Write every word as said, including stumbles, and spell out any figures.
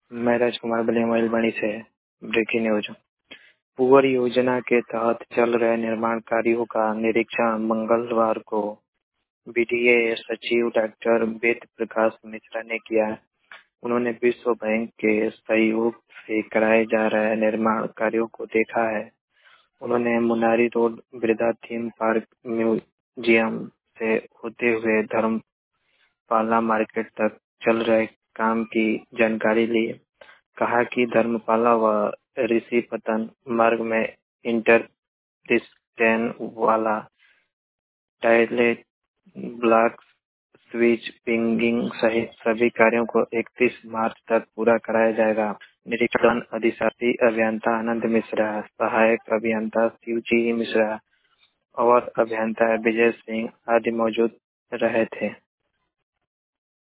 मैं राजकुमार बलियामइलबणी से breaking news. Poor योजना के तहत चल रहे निर्माण कार्यों का निरीक्षण मंगलवार को बीडीए सचिव डॉक्टर वेद प्रकाश मिश्रा ने किया। उन्होंने विश्व बैंक के सहयोग से कराए जा रहे निर्माण कार्यों को देखा है। उन्होंने मुनारी रोड वृद्धा थीम पार्क म्यूजियम से होते हुए धर्मपाला मार्केट तक चल रहे काम की जानकारी ली। कहा कि धर्मपाला व ऋषिपतन मार्ग में इंटरडिस्टेन वाला टॉयलेट ब्लॉक स्विच पिंगिंग सहित सभी कार्यों को इकतीस मार्च तक पूरा कराया जाएगा। निरीक्षण अधिशासी अभियंता आनंद मिश्रा, सहायक अभियंता शिवजी मिश्रा और अभियंता विजय सिंह आदि मौजूद रहे थे।